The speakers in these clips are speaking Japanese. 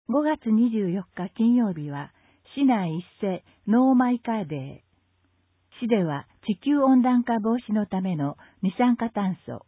5月24日金曜日は、市内一斉ノーマイカーデー。市では地球温暖化防止のための二酸化炭素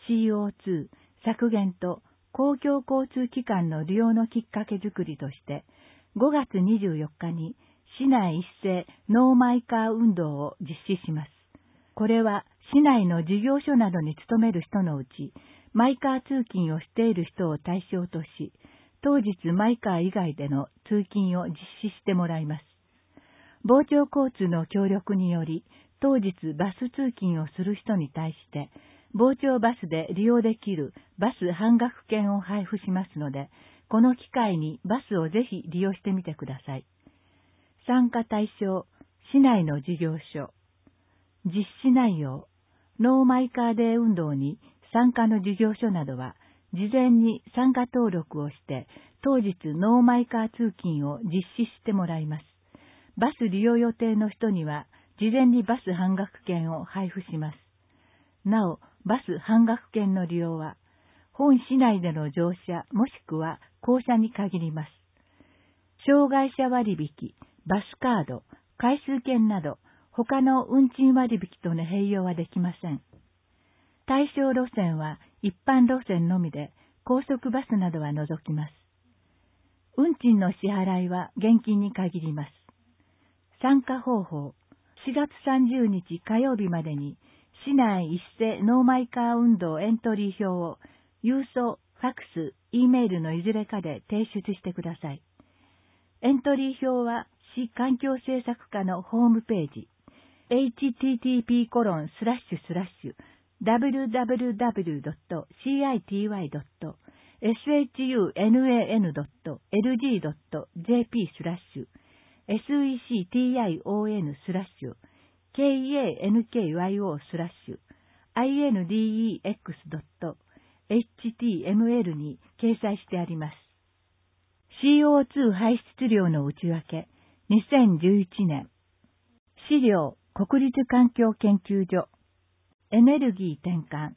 CO2 削減と公共交通機関の利用のきっかけづくりとして、5月24日に市内一斉ノーマイカー運動を実施します。これは市内の事業所などに勤める人のうち、マイカー通勤をしている人を対象とし、当日マイカー以外での通勤を実施してもらいます。傍聴交通の協力により、当日バス通勤をする人に対して、傍聴バスで利用できるバス半額券を配布しますので、この機会にバスをぜひ利用してみてください。参加対象、市内の事業所。実施内容、ノーマイカーデー運動に参加の事業所などは、事前に参加登録をして、当日ノーマイカー通勤を実施してもらいます。バス利用予定の人には、事前にバス半額券を配布します。なお、バス半額券の利用は、本市内での乗車もしくは降車に限ります。障害者割引、バスカード、回数券など、他の運賃割引との併用はできません。対象路線は一般路線のみで、高速バスなどは除きます。運賃の支払いは現金に限ります。参加方法、4月30日火曜日までに、市内一斉ノーマイカー運動エントリー表を、郵送、ファックス、Eメールのいずれかで提出してください。エントリー表は、市環境政策課のホームページ、http://www.citywa.sunan.lg.jp/index.html に掲載してあります。CO2 排出量の内訳、2011年。資料、国立環境研究所。エネルギー転換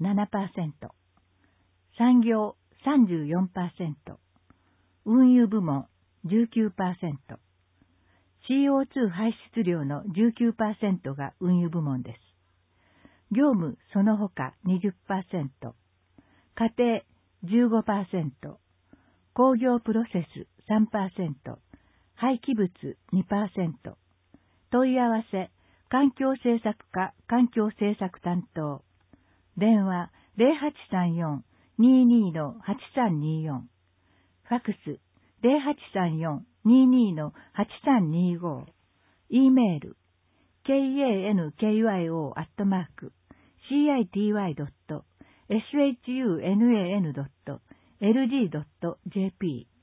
7%。産業 34%。運輸部門 19%。CO2 排出量の 19% が運輸部門です。業務その他 20%。家庭 15%。工業プロセス 3%。廃棄物 2%。問い合わせ、環境政策課環境政策担当。電話 0834-22-8324。ファックス 0834-22-8325。E メール kankyo@city.sunan.lg.jp